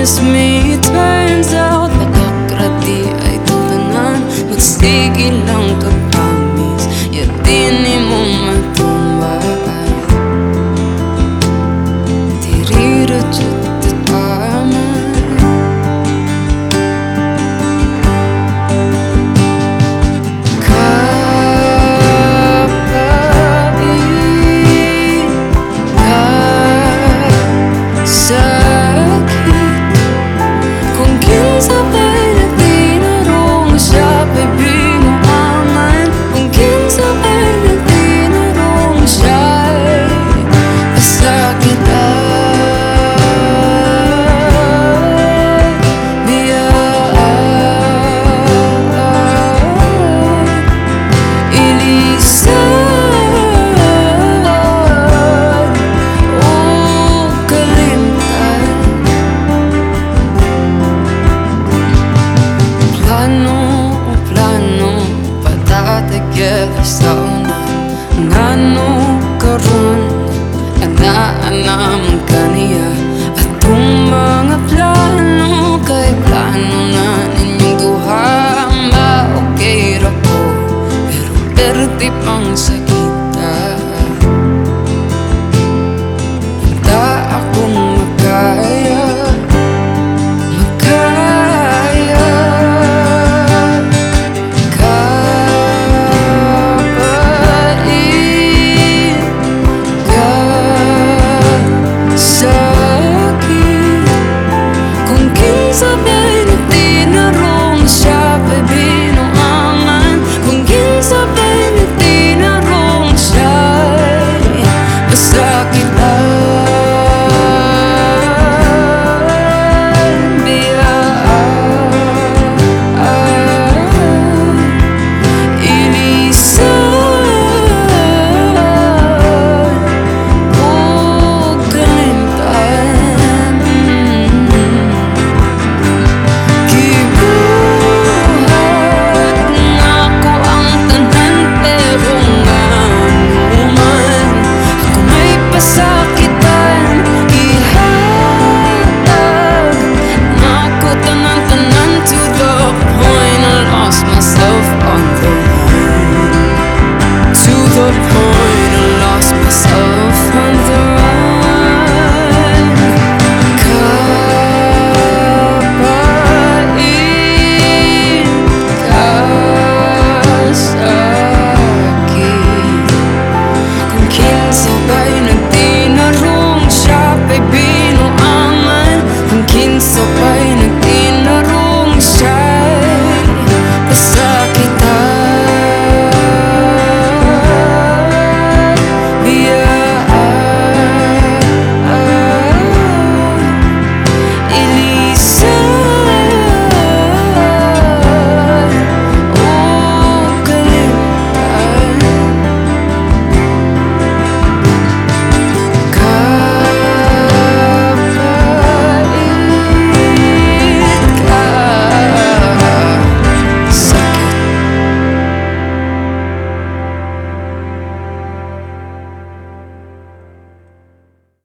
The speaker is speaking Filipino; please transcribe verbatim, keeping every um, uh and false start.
promised me, it turns out nakakrati ay tulanan. Magsige lang ka promise, yadini mo matumbay. Tiriro chutit paman kapain ka sakit. Kung kinsa pa'y nagtinarong siya pa'y binuangan. Kung kinsa pa'y nagtinarong siya'y pasakit ay biyaan. Ilisan o kalimtan. Plano o plano patatagyan sa una. Ngano karon ana-anam kaniya at tuma